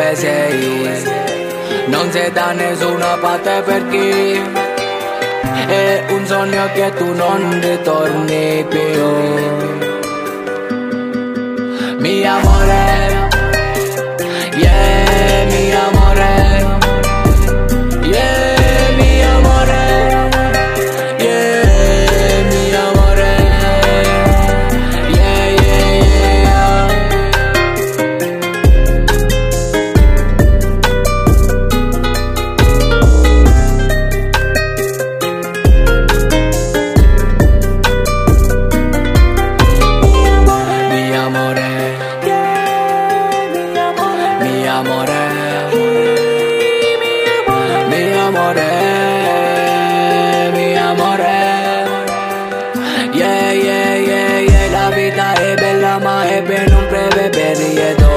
dove sei, non sei da nessuna parte perché è un sogno che tu non ritorni più. Mi amore, yeah, mi amore, yeah, mi amore, yeah, mi amore, yeah, yeah, yeah. Mi amore, mi amore, mi amore, mi amore, yeah, yeah, yeah, yeah. La vita è bella ma è ben un breve periodo,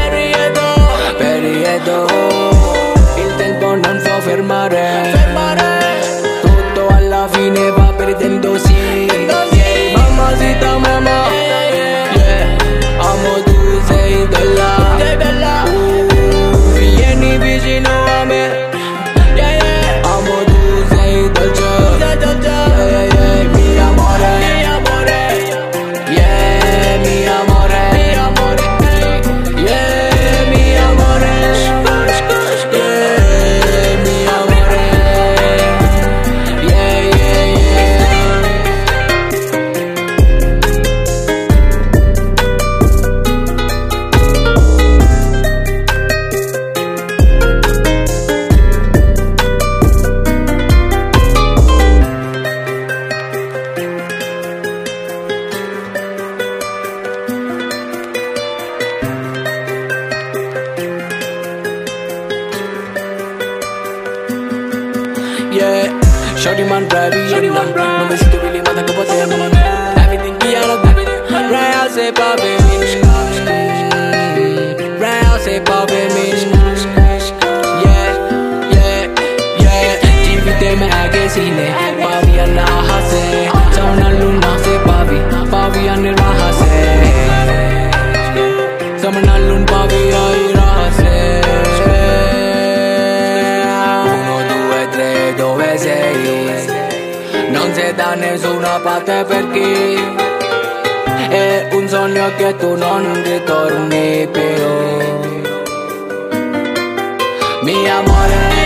periodo. Il tempo non può fermare, tutto alla fine va perdendosi. Yeah, mamacita mamma, yeah, amo tu sei bella. Vieni vicino a me, yeah, yeah. Amo tu sei dolce, yeah, yeah, mi amore, yeah, mi amore, yeah, mi amore, yeah, mi amore, yeah, yeah, yeah. Yeah, shorty man bravi, non mi sento really mata che potevo. Everything che era real se papi min, real se papi min. Yeah, yeah, yeah. Divide me आगे सीने, पावी अन्ना हंसे, सोना लूना से पावी अन्ने राह से, सोना लून पावी आई राह से. Dove sei? Non sei da nessuna parte perché è un sogno che tu non ritorni più. Mi amore.